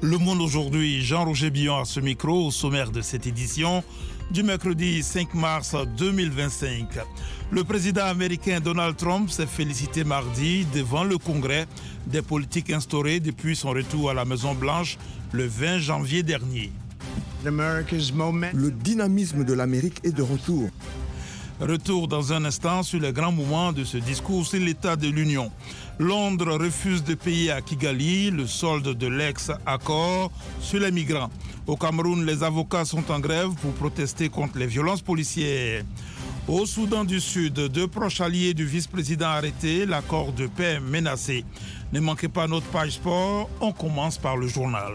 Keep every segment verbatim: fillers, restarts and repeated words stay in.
Le Monde aujourd'hui, Jean-Roger Billon à ce micro, au sommaire de cette édition du mercredi cinq mars deux mille vingt-cinq. Le président américain Donald Trump s'est félicité mardi devant le Congrès des politiques instaurées depuis son retour à la Maison-Blanche le vingt janvier dernier. Le dynamisme de l'Amérique est de retour. Retour dans un instant sur les grands moments de ce discours sur l'état de l'Union. Londres refuse de payer à Kigali le solde de l'ex-accord sur les migrants. Au Cameroun, les avocats sont en grève pour protester contre les violences policières. Au Soudan du Sud, deux proches alliés du vice-président arrêtés, l'accord de paix menacé. Ne manquez pas notre page sport, on commence par le journal.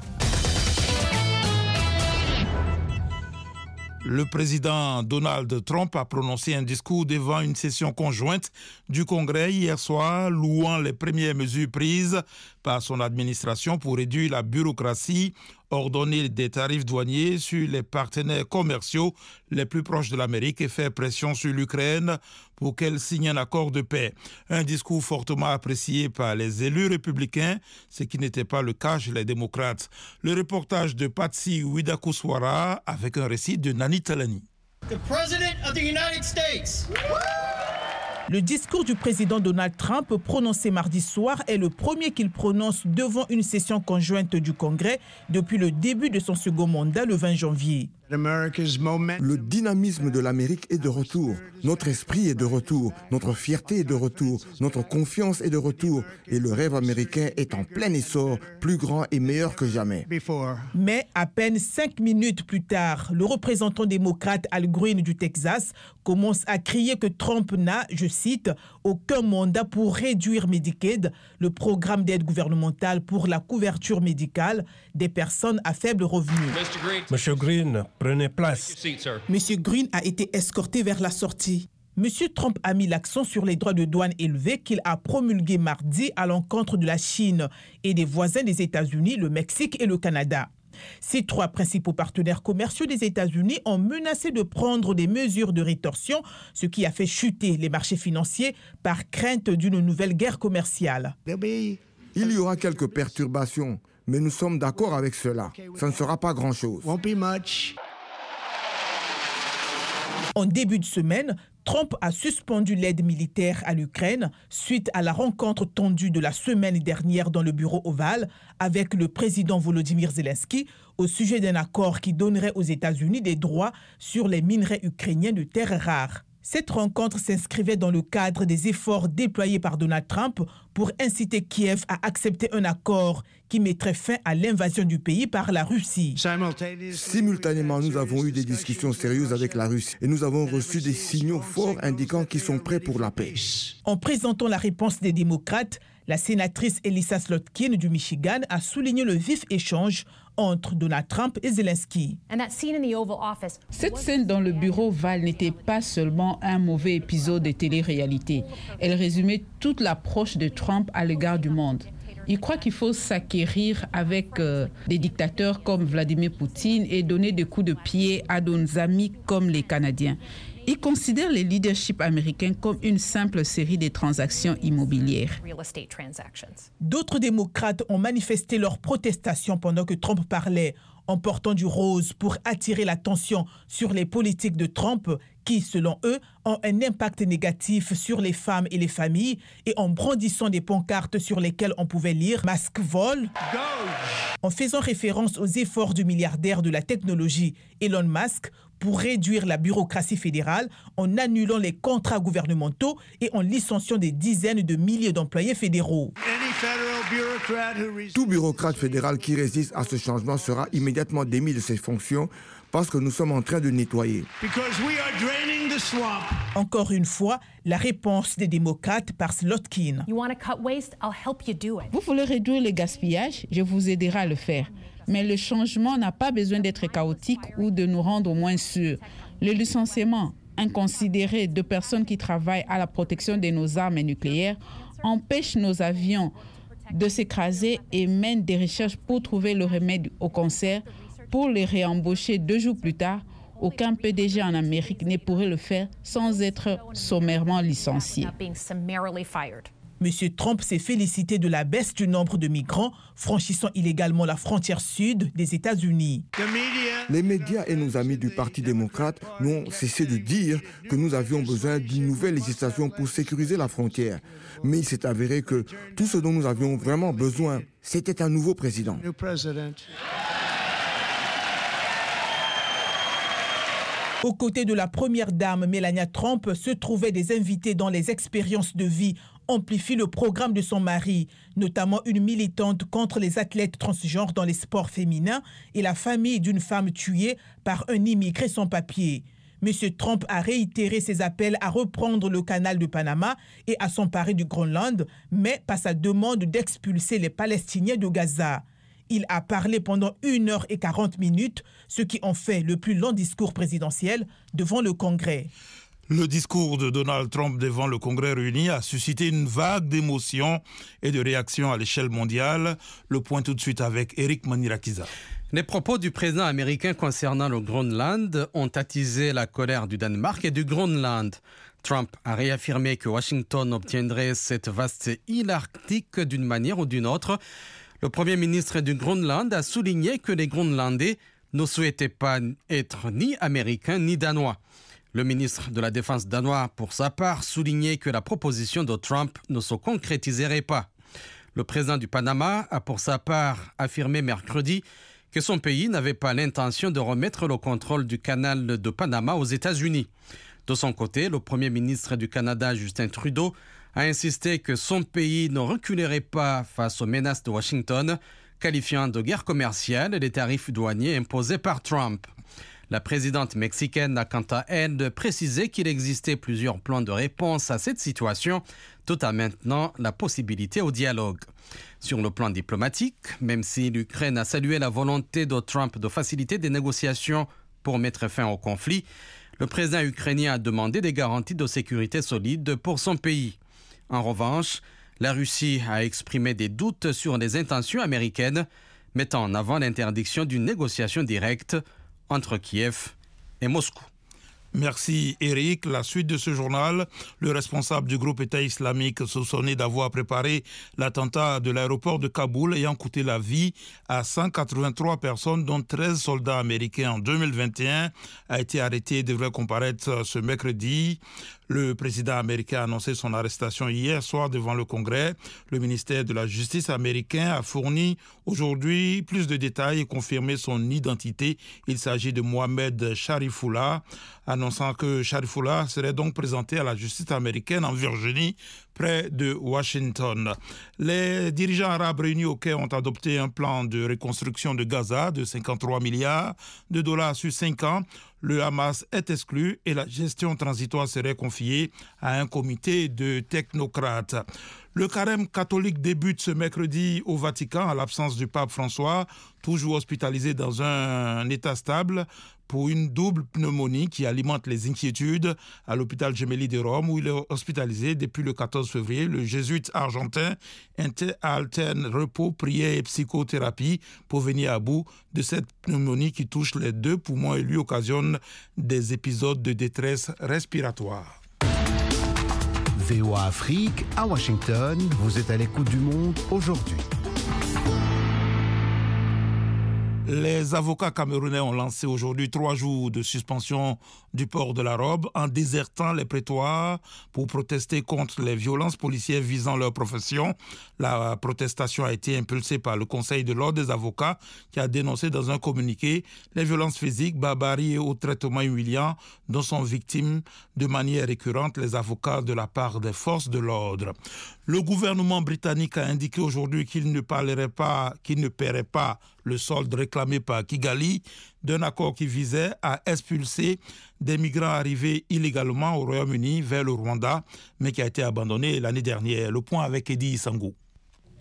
Le président Donald Trump a prononcé un discours devant une session conjointe du Congrès hier soir, louant les premières mesures prises par son administration pour réduire la bureaucratie, ordonner des tarifs douaniers sur les partenaires commerciaux les plus proches de l'Amérique et faire pression sur l'Ukraine pour qu'elle signe un accord de paix. Un discours fortement apprécié par les élus républicains, ce qui n'était pas le cas chez les démocrates. Le reportage de Patsy Widakuswara avec un récit de Nani Talani. The President of the United States. Le discours du président Donald Trump prononcé mardi soir est le premier qu'il prononce devant une session conjointe du Congrès depuis le début de son second mandat le vingt janvier. Le dynamisme de l'Amérique est de retour. Notre esprit est de retour. Notre fierté est de retour. Notre confiance est de retour. Et le rêve américain est en plein essor, plus grand et meilleur que jamais. Mais à peine cinq minutes plus tard, le représentant démocrate Al Green du Texas commence à crier que Trump n'a, je cite, aucun mandat pour réduire Medicaid, le programme d'aide gouvernementale pour la couverture médicale des personnes à faible revenu. Monsieur Green, prenez place. Monsieur Green a été escorté vers la sortie. Monsieur Trump a mis l'accent sur les droits de douane élevés qu'il a promulgués mardi à l'encontre de la Chine et des voisins des États-Unis, le Mexique et le Canada. Ces trois principaux partenaires commerciaux des États-Unis ont menacé de prendre des mesures de rétorsion, ce qui a fait chuter les marchés financiers par crainte d'une nouvelle guerre commerciale. Il y aura quelques perturbations, mais nous sommes d'accord avec cela. Ça ne sera pas grand-chose. En début de semaine, Trump a suspendu l'aide militaire à l'Ukraine suite à la rencontre tendue de la semaine dernière dans le bureau ovale avec le président Volodymyr Zelensky au sujet d'un accord qui donnerait aux États-Unis des droits sur les minerais ukrainiens de terres rares. Cette rencontre s'inscrivait dans le cadre des efforts déployés par Donald Trump pour inciter Kiev à accepter un accord qui mettrait fin à l'invasion du pays par la Russie. Simultanément, nous avons eu des discussions sérieuses avec la Russie et nous avons reçu des signaux forts indiquant qu'ils sont prêts pour la paix. En présentant la réponse des démocrates, la sénatrice Elissa Slotkin du Michigan a souligné le vif échange entre Donald Trump et Zelensky. Cette scène dans le bureau ovale n'était pas seulement un mauvais épisode de télé-réalité. Elle résumait toute l'approche de Trump à l'égard du monde. Il croit qu'il faut s'acquérir avec euh, des dictateurs comme Vladimir Poutine et donner des coups de pied à nos amis comme les Canadiens. Il considère le leadership américain comme une simple série de transactions immobilières. D'autres démocrates ont manifesté leur protestation pendant que Trump parlait, en portant du rose pour attirer l'attention sur les politiques de Trump qui, selon eux, ont un impact négatif sur les femmes et les familles et en brandissant des pancartes sur lesquelles on pouvait lire « Masque vol ». En faisant référence aux efforts du milliardaire de la technologie Elon Musk pour réduire la bureaucratie fédérale en annulant les contrats gouvernementaux et en licenciant des dizaines de milliers d'employés fédéraux. Tout bureaucrate fédéral qui résiste à ce changement sera immédiatement démis de ses fonctions parce que nous sommes en train de nettoyer. Encore une fois, la réponse des démocrates par Slotkin. Vous voulez réduire le gaspillage? Je vous aiderai à le faire. Mais le changement n'a pas besoin d'être chaotique ou de nous rendre moins sûrs. Le licenciement inconsidéré de personnes qui travaillent à la protection de nos armes nucléaires empêche nos avions de s'écraser et mène des recherches pour trouver le remède au cancer, pour les réembaucher deux jours plus tard. Aucun P D G en Amérique ne pourrait le faire sans être sommairement licencié. M. Trump s'est félicité de la baisse du nombre de migrants franchissant illégalement la frontière sud des États-Unis. Les médias et nos amis du Parti démocrate n'ont cessé de dire que nous avions besoin d'une nouvelle législation pour sécuriser la frontière. Mais il s'est avéré que tout ce dont nous avions vraiment besoin, c'était un nouveau président. Aux côtés de la première dame Melania Trump se trouvaient des invités dont les expériences de vie amplifient le programme de son mari, notamment une militante contre les athlètes transgenres dans les sports féminins et la famille d'une femme tuée par un immigré sans papier. M. Trump a réitéré ses appels à reprendre le canal de Panama et à s'emparer du Groenland, mais pas sa demande d'expulser les Palestiniens de Gaza. Il a parlé pendant une heure et quarante minutes, ce qui en fait le plus long discours présidentiel devant le Congrès. Le discours de Donald Trump devant le Congrès réuni a suscité une vague d'émotions et de réactions à l'échelle mondiale. Le point tout de suite avec Eric Manirakiza. Les propos du président américain concernant le Groenland ont attisé la colère du Danemark et du Groenland. Trump a réaffirmé que Washington obtiendrait cette vaste île arctique d'une manière ou d'une autre. Le Premier ministre du Groenland a souligné que les Groenlandais ne souhaitaient pas être ni américains ni danois. Le ministre de la Défense danois, pour sa part, soulignait que la proposition de Trump ne se concrétiserait pas. Le président du Panama a, pour sa part, affirmé mercredi que son pays n'avait pas l'intention de remettre le contrôle du canal de Panama aux États-Unis. De son côté, le Premier ministre du Canada, Justin Trudeau, a insisté que son pays ne reculerait pas face aux menaces de Washington, qualifiant de guerre commerciale les tarifs douaniers imposés par Trump. La présidente mexicaine a quant à elle précisé qu'il existait plusieurs plans de réponse à cette situation, tout en maintenant la possibilité au dialogue. Sur le plan diplomatique, même si l'Ukraine a salué la volonté de Trump de faciliter des négociations pour mettre fin au conflit, le président ukrainien a demandé des garanties de sécurité solides pour son pays. En revanche, la Russie a exprimé des doutes sur les intentions américaines, mettant en avant l'interdiction d'une négociation directe entre Kiev et Moscou. Merci Eric. La suite de ce journal, le responsable du groupe État islamique soupçonné d'avoir préparé l'attentat de l'aéroport de Kaboul ayant coûté la vie à cent quatre-vingt-trois personnes, dont treize soldats américains en deux mille vingt et un, a été arrêté et devrait comparaître ce mercredi. Le président américain a annoncé son arrestation hier soir devant le Congrès. Le ministère de la Justice américain a fourni aujourd'hui plus de détails et confirmé son identité. Il s'agit de Mohamed Sharifullah, annonçant que Sharifullah serait donc présenté à la justice américaine en Virginie, près de Washington. Les dirigeants arabes réunis au Caire ont adopté un plan de reconstruction de Gaza de cinquante-trois milliards de dollars sur cinq ans. Le Hamas est exclu et la gestion transitoire serait confiée à un comité de technocrates. Le carême catholique débute ce mercredi au Vatican, à l'absence du pape François, toujours hospitalisé dans un état stable pour une double pneumonie qui alimente les inquiétudes à l'hôpital Gemelli de Rome, où il est hospitalisé depuis le quatorze février. Le jésuite argentin alterne repos, prière et psychothérapie pour venir à bout de cette pneumonie qui touche les deux poumons et lui occasionne des épisodes de détresse respiratoire. V O A Afrique, à Washington, vous êtes à l'écoute du monde aujourd'hui. Les avocats camerounais ont lancé aujourd'hui trois jours de suspension du port de la robe en désertant les prétoires pour protester contre les violences policières visant leur profession. La protestation a été impulsée par le Conseil de l'ordre des avocats qui a dénoncé dans un communiqué les violences physiques, barbaries et autres traitements humiliants dont sont victimes de manière récurrente les avocats de la part des forces de l'ordre. Le gouvernement britannique a indiqué aujourd'hui qu'il ne parlerait pas, qu'il ne paierait pas le solde réclamé par Kigali d'un accord qui visait à expulser des migrants arrivés illégalement au Royaume-Uni vers le Rwanda, mais qui a été abandonné l'année dernière. Le point avec Eddie Sangou.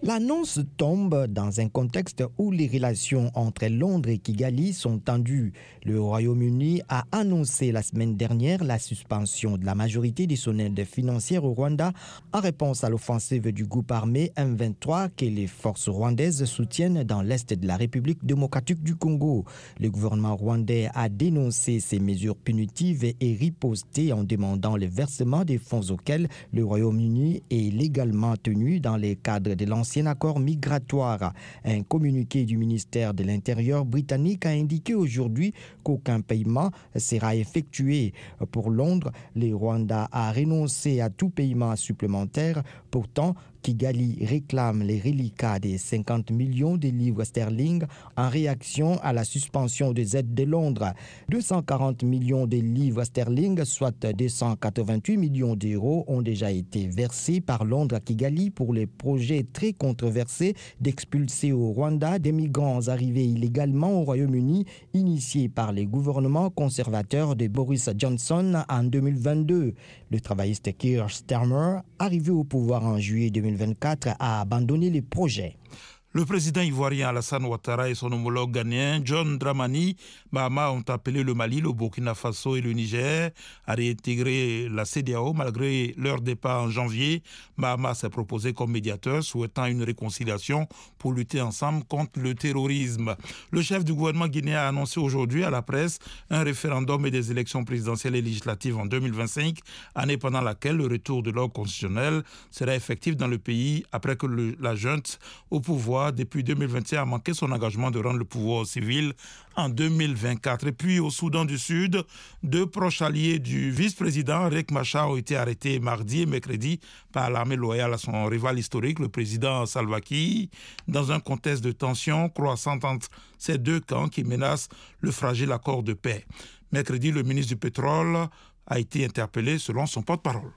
L'annonce tombe dans un contexte où les relations entre Londres et Kigali sont tendues. Le Royaume-Uni a annoncé la semaine dernière la suspension de la majorité de son aide financière au Rwanda en réponse à l'offensive du groupe armé M vingt-trois que les forces rwandaises soutiennent dans l'est de la République démocratique du Congo. Le gouvernement rwandais a dénoncé ces mesures punitives et riposté en demandant le versement des fonds auxquels le Royaume-Uni est légalement tenu dans les cadres de l'ancien accord migratoire. Un communiqué du ministère de l'Intérieur britannique a indiqué aujourd'hui qu'aucun paiement sera effectué. Pour Londres, le Rwanda a renoncé à tout paiement supplémentaire. Pourtant, Kigali réclame les reliquats des cinquante millions de livres sterling en réaction à la suspension des aides de Londres. deux cent quarante millions de livres sterling, soit deux cent quatre-vingt-huit millions d'euros, ont déjà été versés par Londres à Kigali pour les projets très controversés d'expulser au Rwanda des migrants arrivés illégalement au Royaume-Uni, initiés par les gouvernements conservateurs de Boris Johnson en deux mille vingt-deux. Le travailliste Keir Starmer, arrivé au pouvoir en juillet deux mille vingt-quatre, a abandonné le projet. Le président ivoirien Alassane Ouattara et son homologue ghanéen John Dramani Mahama ont appelé le Mali, le Burkina Faso et le Niger à réintégrer la C D A O malgré leur départ en janvier. Mahama s'est proposé comme médiateur, souhaitant une réconciliation pour lutter ensemble contre le terrorisme. Le chef du gouvernement guinéen a annoncé aujourd'hui à la presse un référendum et des élections présidentielles et législatives en deux mille vingt-cinq, année pendant laquelle le retour de l'ordre constitutionnel sera effectif dans le pays après que le, la junte au pouvoir depuis deux mille vingt et un a manqué son engagement de rendre le pouvoir civil en deux mille vingt-quatre. Et puis au Soudan du Sud, deux proches alliés du vice-président Riek Machar ont été arrêtés mardi et mercredi par l'armée loyale à son rival historique, le président Salva Kiir, dans un contexte de tension croissante entre ces deux camps qui menacent le fragile accord de paix. Mercredi, le ministre du Pétrole a été interpellé selon son porte-parole.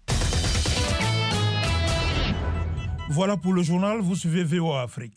Voilà pour le journal, vous suivez V O A Afrique.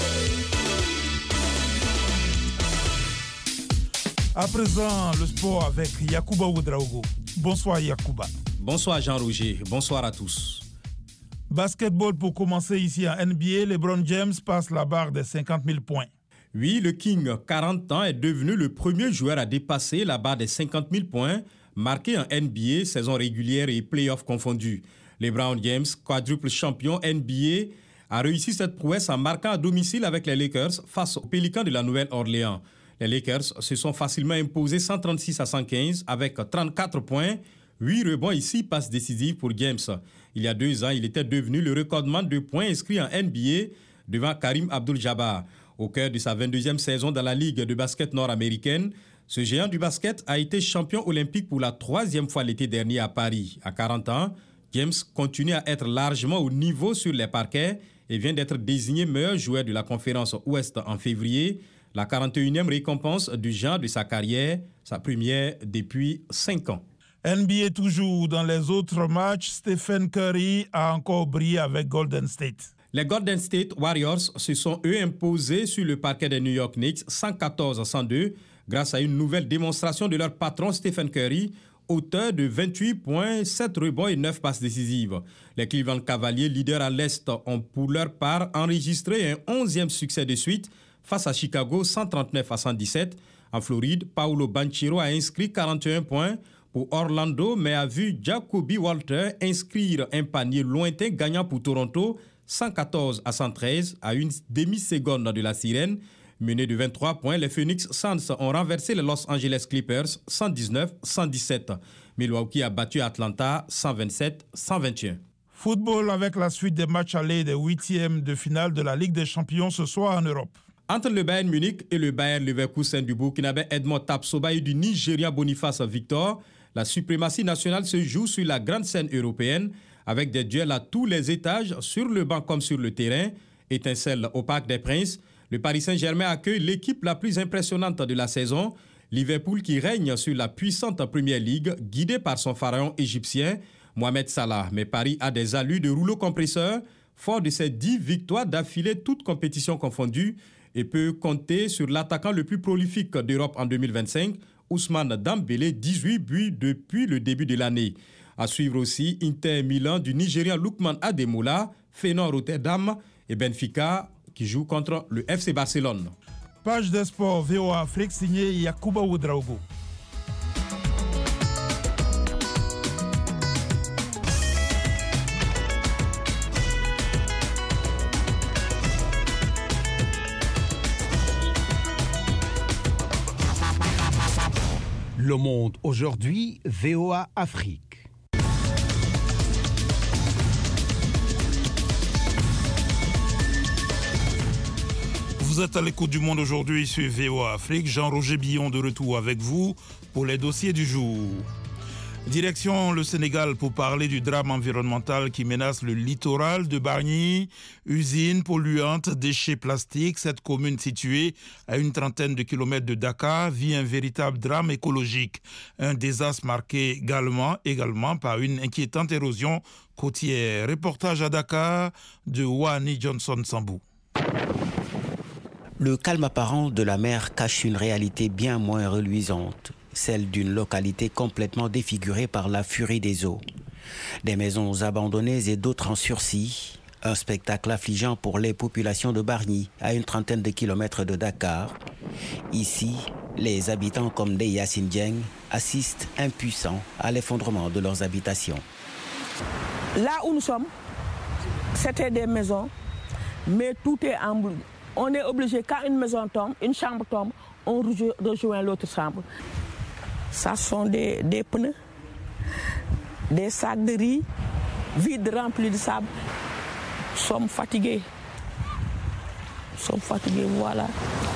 À présent, le sport avec Yacouba Ouedraogo. Bonsoir Yacouba. Bonsoir Jean-Roger, bonsoir à tous. Basketball pour commencer ici en N B A, LeBron James passe la barre des cinquante mille points. Oui, le King, quarante ans, est devenu le premier joueur à dépasser la barre des cinquante mille points marqués en N B A, saison régulière et playoffs confondus. LeBron James, quadruple champion N B A, a réussi cette prouesse en marquant à domicile avec les Lakers face aux Pélicans de la Nouvelle-Orléans. Les Lakers se sont facilement imposés cent trente-six à cent quinze avec trente-quatre points, huit rebonds et six passes décisives pour James. Il y a deux ans, il était devenu le recordman de points inscrits en N B A devant Karim Abdul-Jabbar. Au cœur de sa vingt-deuxième saison dans la Ligue de basket nord-américaine, ce géant du basket a été champion olympique pour la troisième fois l'été dernier à Paris. À quarante ans, James continue à être largement au niveau sur les parquets et vient d'être désigné meilleur joueur de la conférence Ouest en février, la quarante et unième récompense du genre de sa carrière, sa première depuis cinq ans. N B A toujours, dans les autres matchs, Stephen Curry a encore brillé avec Golden State. Les Golden State Warriors se sont eux imposés sur le parquet des New York Knicks cent quatorze à cent deux grâce à une nouvelle démonstration de leur patron Stephen Curry, auteur de vingt-huit points, sept rebonds et neuf passes décisives. Les Cleveland Cavaliers, leaders à l'Est, ont pour leur part enregistré un onzième succès de suite face à Chicago, cent trente-neuf à cent dix-sept. En Floride, Paolo Banchero a inscrit quarante et un points pour Orlando, mais a vu Jacoby Walter inscrire un panier lointain gagnant pour Toronto, cent quatorze à cent treize, à une demi-seconde de la sirène. Menés de vingt-trois points, les Phoenix Suns ont renversé les Los Angeles Clippers cent dix-neuf à cent dix-sept. Milwaukee a battu Atlanta cent vingt-sept à cent vingt et un. Football avec la suite des matchs allés des huitièmes de finale de la Ligue des Champions ce soir en Europe. Entre le Bayern Munich et le Bayern Leverkusen du Burkinabé Edmond Tapsoba et du Nigérian Boniface Victor, la suprématie nationale se joue sur la grande scène européenne avec des duels à tous les étages, sur le banc comme sur le terrain. Étincelle au Parc des Princes, le Paris Saint-Germain accueille l'équipe la plus impressionnante de la saison, Liverpool qui règne sur la puissante Premier League, guidée par son pharaon égyptien, Mohamed Salah. Mais Paris a des allures de rouleau compresseur, fort de ses dix victoires d'affilée, toutes compétitions confondues, et peut compter sur l'attaquant le plus prolifique d'Europe en deux mille vingt-cinq, Ousmane Dembélé, dix-huit buts depuis le début de l'année. À suivre aussi Inter Milan du Nigérian Lookman Ademola, Feyenoord Rotterdam et Benfica qui joue contre le F C Barcelone. Page des sports V O A Afrique signée Yakuba Ouedraogo. Le Monde aujourd'hui, V O A Afrique. Vous êtes à l'écoute du Monde aujourd'hui sur V O A Afrique. Jean-Roger Billon de retour avec vous pour les dossiers du jour. Direction le Sénégal pour parler du drame environnemental qui menace le littoral de Bargny. Usine polluante, déchets plastiques, cette commune située à une trentaine de kilomètres de Dakar vit un véritable drame écologique. Un désastre marqué également, également par une inquiétante érosion côtière. Reportage à Dakar de Wani Johnson Sambou. Le calme apparent de la mer cache une réalité bien moins reluisante. Celle d'une localité complètement défigurée par la furie des eaux. Des maisons abandonnées et d'autres en sursis. Un spectacle affligeant pour les populations de Bargny, à une trentaine de kilomètres de Dakar. Ici, les habitants comme des Yassine Dieng assistent impuissants à l'effondrement de leurs habitations. Là où nous sommes, c'était des maisons, mais tout est en bleu. On est obligé, quand une maison tombe, une chambre tombe, on rejoint l'autre chambre. Ça sont des, des pneus, des sacs de riz, vides remplis de sable. Nous sommes fatigués. Nous sommes fatigués, voilà.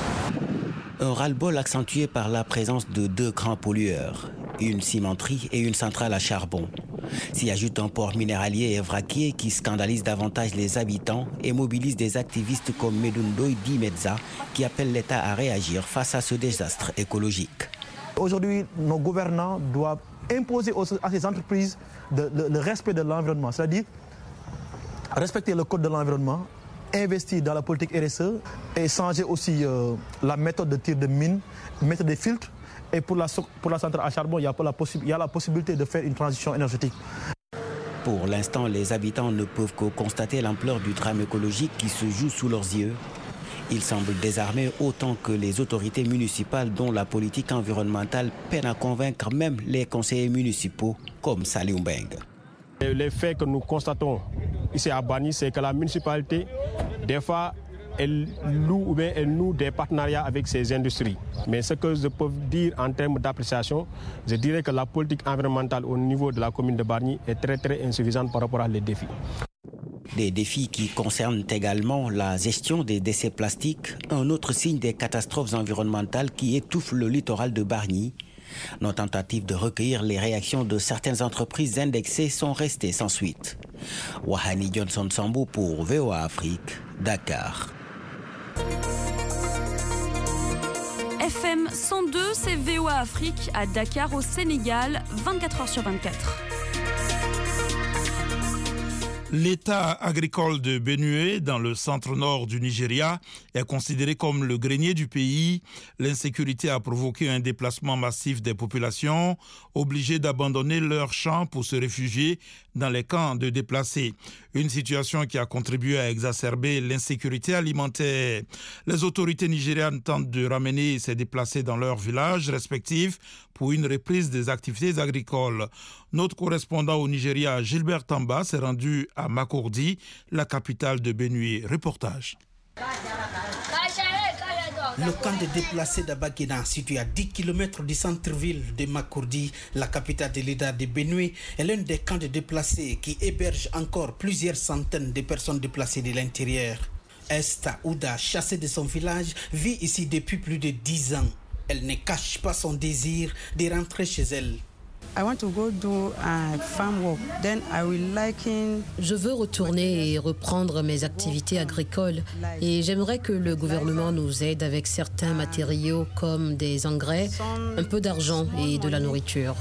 Un ras-le-bol accentué par la présence de deux grands pollueurs, une cimenterie et une centrale à charbon. S'y ajoute un port minéralier et vraquier qui scandalise davantage les habitants et mobilise des activistes comme Medundoy Dimedza qui appellent l'État à réagir face à ce désastre écologique. Aujourd'hui, nos gouvernants doivent imposer à ces entreprises de, de, le respect de l'environnement, c'est-à-dire respecter le code de l'environnement, investir dans la politique R S E et changer aussi euh, la méthode de tir de mine, mettre des filtres. Et pour la, pour la centrale à charbon, il y a la possi- il y a la possibilité de faire une transition énergétique. Pour l'instant, les habitants ne peuvent que constater l'ampleur du drame écologique qui se joue sous leurs yeux. Ils semblent désarmés autant que les autorités municipales dont la politique environnementale peine à convaincre même les conseillers municipaux comme Saliou Mbeng. Les faits que nous constatons ici à Bargny, c'est que la municipalité, des fois, elle loue ou bien elle noue des partenariats avec ces industries. Mais ce que je peux dire en termes d'appréciation, je dirais que la politique environnementale au niveau de la commune de Bargny est très très insuffisante par rapport à les défis. Des défis qui concernent également la gestion des déchets plastiques, un autre signe des catastrophes environnementales qui étouffent le littoral de Bargny. Nos tentatives de recueillir les réactions de certaines entreprises indexées sont restées sans suite. Wahani Johnson Sambou pour V O A Afrique, Dakar. F M cent deux, c'est V O A Afrique à Dakar au Sénégal, vingt-quatre heures sur vingt-quatre. L'état agricole de Benue, dans le centre-nord du Nigeria, est considéré comme le grenier du pays. L'insécurité a provoqué un déplacement massif des populations, obligées d'abandonner leurs champs pour se réfugier dans les camps de déplacés. Une situation qui a contribué à exacerber l'insécurité alimentaire. Les autorités nigérianes tentent de ramener ces déplacés dans leurs villages respectifs pour une reprise des activités agricoles. Notre correspondant au Nigeria, Gilbert Tamba, s'est rendu à Makurdi, la capitale de Benue. Reportage. Le camp de déplacés d'Abagena, situé à dix kilomètres du centre-ville de Makurdi, la capitale de l'État de Benue, est l'un des camps de déplacés qui héberge encore plusieurs centaines de personnes déplacées de l'intérieur. Esther Ouda, chassée de son village, vit ici depuis plus de dix ans. Elle ne cache pas son désir de rentrer chez elle. Je veux retourner et reprendre mes activités agricoles et j'aimerais que le gouvernement nous aide avec certains matériaux comme des engrais, un peu d'argent et de la nourriture.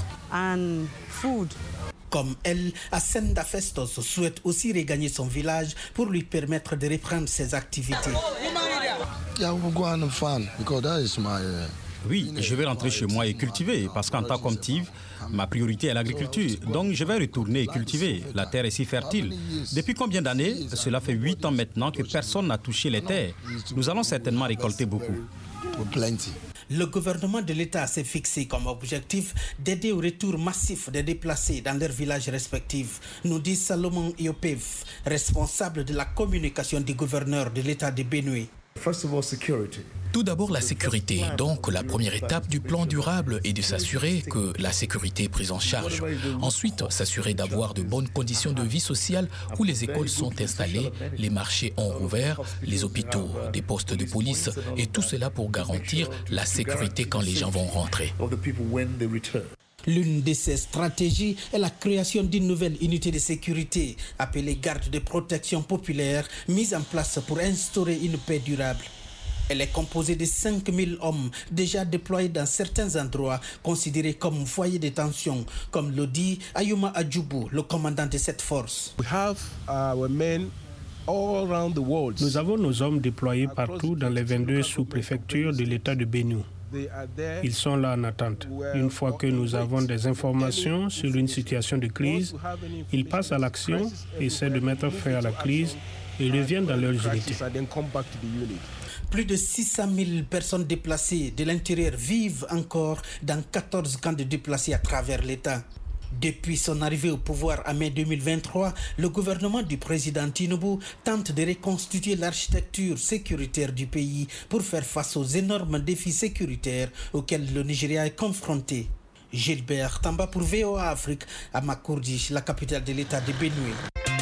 Comme elle, Asenda Festos souhaite aussi regagner son village pour lui permettre de reprendre ses activités. Oui, je vais rentrer chez moi et cultiver, parce qu'en tant qu'Omtiv, ma priorité est l'agriculture. Donc je vais retourner et cultiver. La terre est si fertile. Depuis combien d'années? Cela fait huit ans maintenant que personne n'a touché les terres. Nous allons certainement récolter beaucoup. Le gouvernement de l'État s'est fixé comme objectif d'aider au retour massif des déplacés dans leurs villages respectifs, nous dit Salomon Iopev, responsable de la communication du gouverneur de l'État de Benue. Tout d'abord, la sécurité. Donc, la première étape du plan durable est de s'assurer que la sécurité est prise en charge. Ensuite, s'assurer d'avoir de bonnes conditions de vie sociale où les écoles sont installées, les marchés ont rouvert, les hôpitaux, des postes de police, et tout cela pour garantir la sécurité quand les gens vont rentrer. L'une de ces stratégies est la création d'une nouvelle unité de sécurité, appelée garde de protection populaire, mise en place pour instaurer une paix durable. Elle est composée de cinq mille hommes déjà déployés dans certains endroits considérés comme foyers de tension, comme le dit Ayuma Adjoubou, le commandant de cette force. Nous avons nos hommes déployés partout dans les vingt-deux sous-préfectures de l'État de Benue. Ils sont là en attente. Une fois que nous avons des informations sur une situation de crise, ils passent à l'action, essaient de mettre fin à la crise et reviennent dans leurs unités. Plus de six cent mille personnes déplacées de l'intérieur vivent encore dans quatorze camps de déplacés à travers l'État. Depuis son arrivée au pouvoir en mai deux mille vingt-trois, le gouvernement du président Tinubu tente de reconstituer l'architecture sécuritaire du pays pour faire face aux énormes défis sécuritaires auxquels le Nigeria est confronté. Gilbert Tamba pour V O A Afrique à Makurdi, la capitale de l'État de Benue.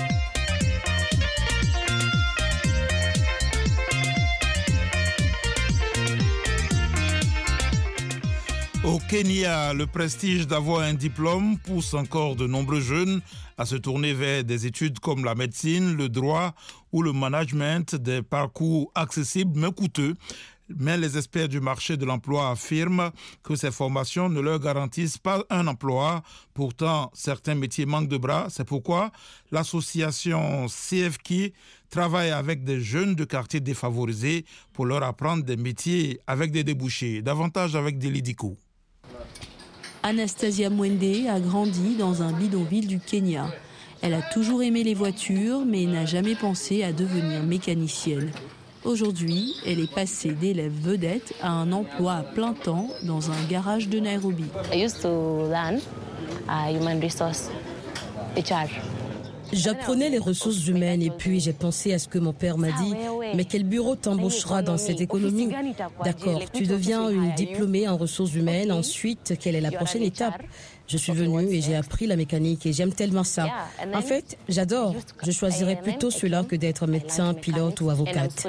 Au Kenya, le prestige d'avoir un diplôme pousse encore de nombreux jeunes à se tourner vers des études comme la médecine, le droit ou le management, des parcours accessibles mais coûteux. Mais les experts du marché de l'emploi affirment que ces formations ne leur garantissent pas un emploi. Pourtant, certains métiers manquent de bras. C'est pourquoi l'association C F K travaille avec des jeunes de quartiers défavorisés pour leur apprendre des métiers avec des débouchés. Davantage avec des Lidiko. Anastasia Mwende a grandi dans un bidonville du Kenya. Elle a toujours aimé les voitures, mais n'a jamais pensé à devenir mécanicienne. Aujourd'hui, elle est passée d'élève vedette à un emploi à plein temps dans un garage de Nairobi. I used to learn uh, human resource H R. J'apprenais les ressources humaines et puis j'ai pensé à ce que mon père m'a dit. Mais quel bureau t'embauchera dans cette économie? D'accord, tu deviens une diplômée en ressources humaines. Ensuite, quelle est la prochaine étape? Je suis venue et j'ai appris la mécanique et j'aime tellement ça. En fait, j'adore. Je choisirais plutôt cela que d'être médecin, pilote ou avocate.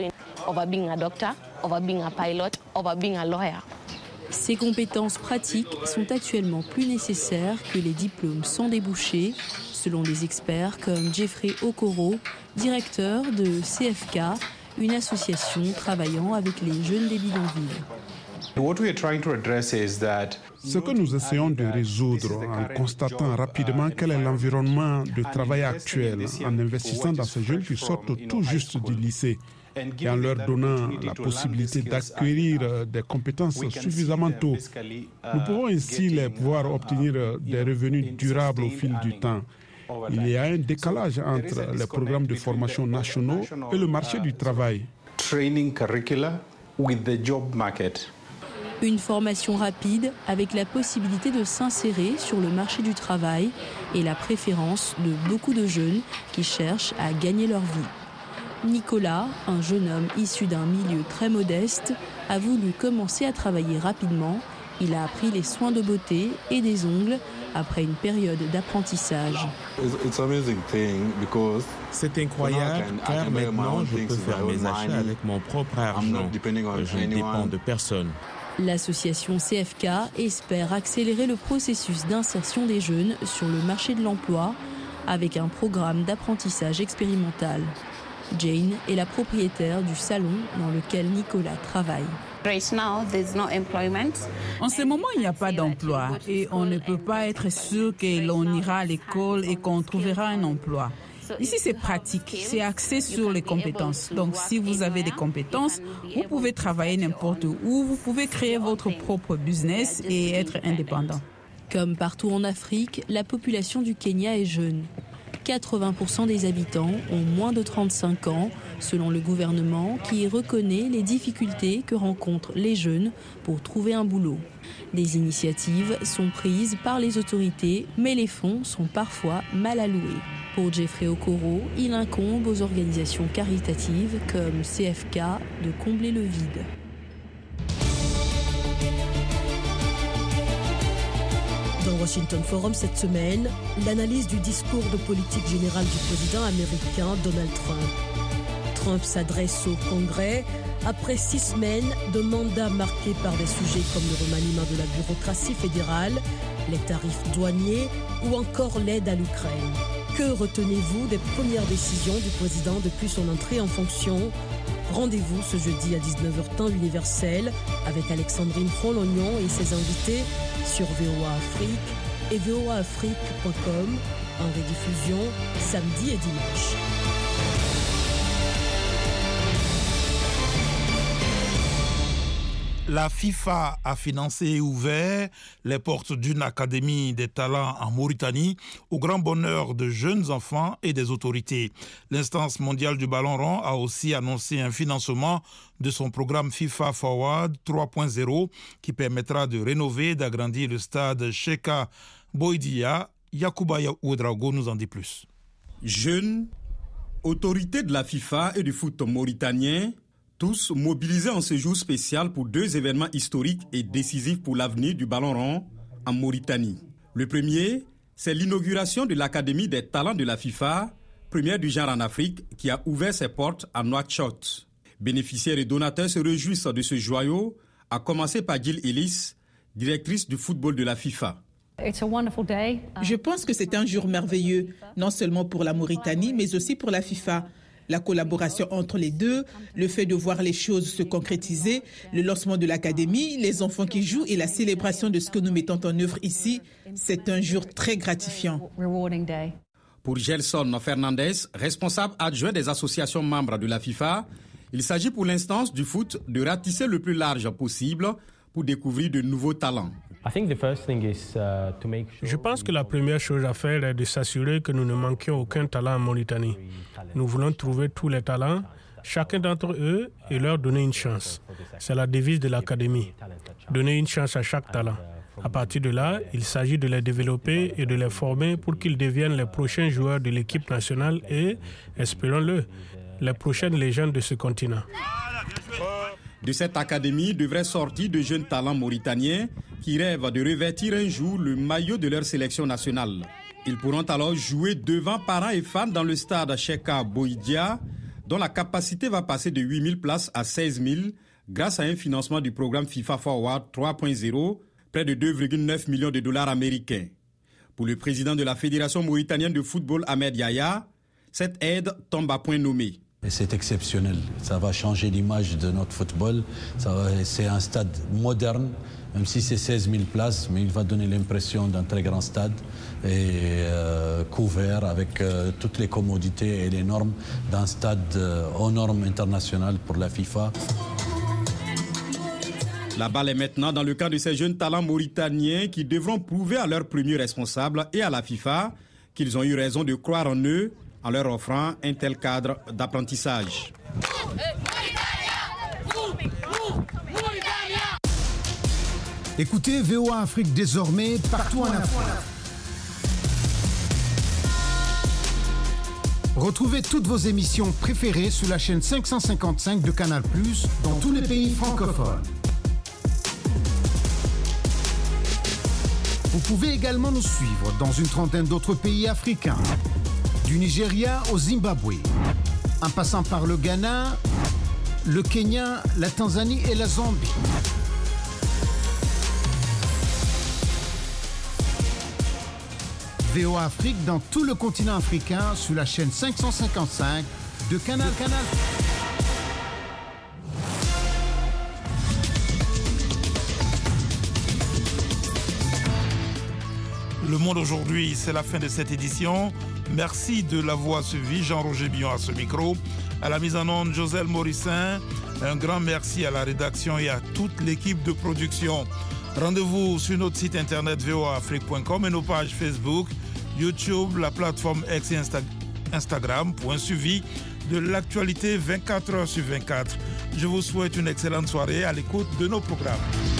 Ces compétences pratiques sont actuellement plus nécessaires que les diplômes sans débouché, selon des experts comme Jeffrey Okoro, directeur de C F K, une association travaillant avec les jeunes des bidonvilles. Ce que nous essayons de résoudre en constatant rapidement quel est l'environnement de travail actuel, en investissant dans ces jeunes qui sortent tout juste du lycée, et en leur donnant la possibilité d'acquérir des compétences suffisamment tôt. Nous pouvons ainsi les pouvoir obtenir des revenus durables au fil du temps. Il y a un décalage entre les programmes de formation nationaux et le marché du travail. Une formation rapide avec la possibilité de s'insérer sur le marché du travail et la préférence de beaucoup de jeunes qui cherchent à gagner leur vie. Nicolas, un jeune homme issu d'un milieu très modeste, a voulu commencer à travailler rapidement. Il a appris les soins de beauté et des ongles après une période d'apprentissage. C'est incroyable car maintenant je peux faire mes achats avec mon propre argent. Je ne dépends de personne. L'association C F K espère accélérer le processus d'insertion des jeunes sur le marché de l'emploi avec un programme d'apprentissage expérimental. Jane est la propriétaire du salon dans lequel Nicolas travaille. En ce moment, il n'y a pas d'emploi et on ne peut pas être sûr que l'on ira à l'école et qu'on trouvera un emploi. Ici, c'est pratique, c'est axé sur les compétences. Donc, si vous avez des compétences, vous pouvez travailler n'importe où, vous pouvez créer votre propre business et être indépendant. Comme partout en Afrique, la population du Kenya est jeune. quatre-vingts pour cent des habitants ont moins de trente-cinq ans, selon le gouvernement qui reconnaît les difficultés que rencontrent les jeunes pour trouver un boulot. Des initiatives sont prises par les autorités, mais les fonds sont parfois mal alloués. Pour Jeffrey Okoro, il incombe aux organisations caritatives comme C F K de combler le vide. Dans Washington Forum cette semaine, l'analyse du discours de politique générale du président américain Donald Trump. Trump s'adresse au Congrès après six semaines de mandat marqués par des sujets comme le remaniement de la bureaucratie fédérale, les tarifs douaniers ou encore l'aide à l'Ukraine. Que retenez-vous des premières décisions du président depuis son entrée en fonction ? Rendez-vous ce jeudi à dix-neuf heures temps universel avec Alexandrine Frolognon et ses invités sur V O A Afrique et V O A Afrique point com en rediffusion samedi et dimanche. La FIFA a financé et ouvert les portes d'une académie des talents en Mauritanie au grand bonheur de jeunes enfants et des autorités. L'instance mondiale du ballon rond a aussi annoncé un financement de son programme FIFA Forward trois point zéro qui permettra de rénover et d'agrandir le stade Cheka Boidia. Yacouba Ouedraogo nous en dit plus. Jeunes, autorités de la FIFA et du foot mauritanien, tous mobilisés en ce jour spécial pour deux événements historiques et décisifs pour l'avenir du ballon rond en Mauritanie. Le premier, c'est l'inauguration de l'Académie des talents de la FIFA, première du genre en Afrique, qui a ouvert ses portes à Nouakchott. Bénéficiaires et donateurs se réjouissent de ce joyau, à commencer par Jill Ellis, directrice du football de la FIFA. Je pense que c'est un jour merveilleux, non seulement pour la Mauritanie, mais aussi pour la FIFA. La collaboration entre les deux, le fait de voir les choses se concrétiser, le lancement de l'académie, les enfants qui jouent et la célébration de ce que nous mettons en œuvre ici, c'est un jour très gratifiant. Pour Gelson Fernandez, responsable adjoint des associations membres de la FIFA, il s'agit pour l'instance du foot de ratisser le plus large possible pour découvrir de nouveaux talents. Je pense que la première chose à faire est de s'assurer que nous ne manquions aucun talent en Mauritanie. Nous voulons trouver tous les talents, chacun d'entre eux, et leur donner une chance. C'est la devise de l'académie. Donner une chance à chaque talent. À partir de là, il s'agit de les développer et de les former pour qu'ils deviennent les prochains joueurs de l'équipe nationale et, espérons-le, les prochaines légendes de ce continent. De cette académie devraient sortir de jeunes talents mauritaniens qui rêvent de revêtir un jour le maillot de leur sélection nationale. Ils pourront alors jouer devant parents et fans dans le stade Cheka Boidia, dont la capacité va passer de huit mille places à seize mille grâce à un financement du programme FIFA Forward trois point zéro, près de deux virgule neuf millions de dollars américains. Pour le président de la Fédération mauritanienne de football, Ahmed Yahya, cette aide tombe à point nommé. Et c'est exceptionnel, ça va changer l'image de notre football, ça va, c'est un stade moderne, même si c'est seize mille places, mais il va donner l'impression d'un très grand stade et euh, couvert avec euh, toutes les commodités et les normes d'un stade euh, aux normes internationales pour la FIFA. La balle est maintenant dans le camp de ces jeunes talents mauritaniens qui devront prouver à leurs premiers responsables et à la FIFA qu'ils ont eu raison de croire en eux en leur offrant un tel cadre d'apprentissage. Écoutez V O A Afrique désormais partout en Afrique. Retrouvez toutes vos émissions préférées sur la chaîne cinq cent cinquante-cinq de Canal plus, dans tous les pays francophones. Vous pouvez également nous suivre dans une trentaine d'autres pays africains. Du Nigeria au Zimbabwe, en passant par le Ghana, le Kenya, la Tanzanie et la Zambie. V O A Afrique dans tout le continent africain sur la chaîne cinq cent cinquante-cinq de Canal Canal. Le Monde aujourd'hui, c'est la fin de cette édition. Merci de l'avoir suivi. Jean-Roger Billon à ce micro. À la mise en onde, Joselle Morissin. Un grand merci à la rédaction et à toute l'équipe de production. Rendez-vous sur notre site internet v o a afrique point com et nos pages Facebook, YouTube, la plateforme X et Insta- Instagram pour un suivi de l'actualité vingt-quatre heures sur vingt-quatre. Je vous souhaite une excellente soirée à l'écoute de nos programmes.